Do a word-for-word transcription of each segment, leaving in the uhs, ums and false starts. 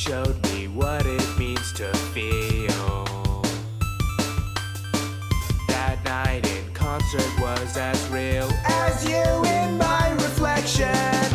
showed me what it means to feel. That night in concert was as real as you in my reflection.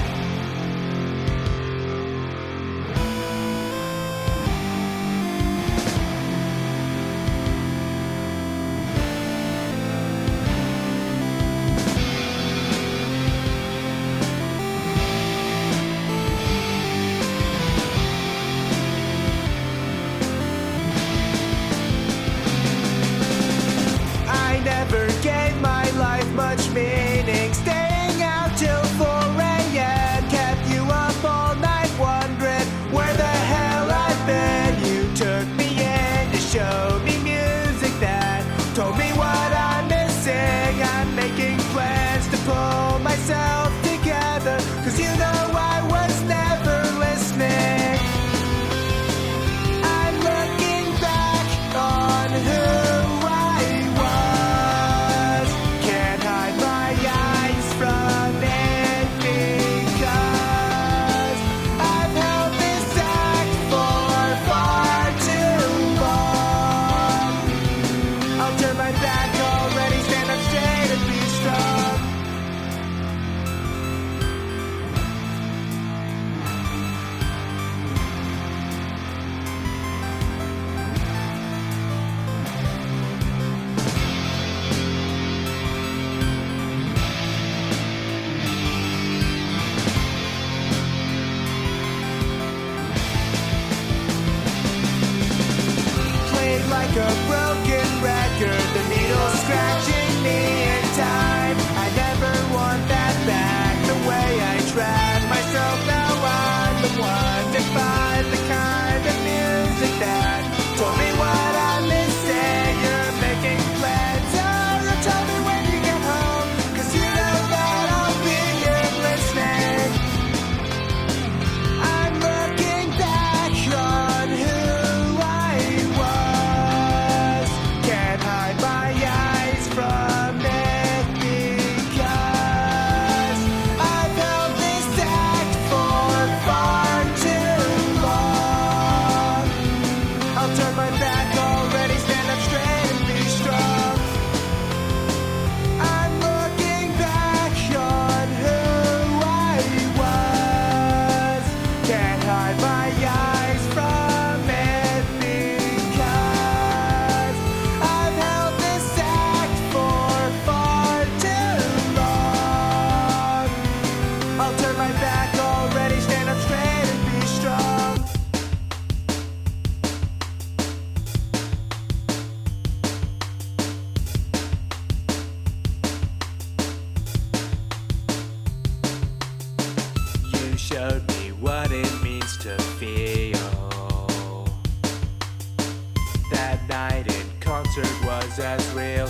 Never gave my life much meaning, staying out till four a m Kept you up all night wondering where the hell I've been. You took me in to show me music that told me what I'm missing. I'm making plans to pull myself together, cause you know I was never listening. I'm looking back on who like a broken record, the needle scratching me in time. I never want that back, the way I trap myself. Now I'm the one to find the kind of music that told me what I'm missing. You're making plans, oh, you tell me when you get home, cause you know that I'll be here listening. I'm looking back on who I was. Can't hide my eyes from it, because I've held this act for far too long. I'll turn my back already, stand up straight and be strong. I'm looking back on who I was. Can't hide my eyes from it, because I've held this act for far too long. I'll turn my back already, stand up straight and be strong. You showed me what it means to feel. That night in concert was as real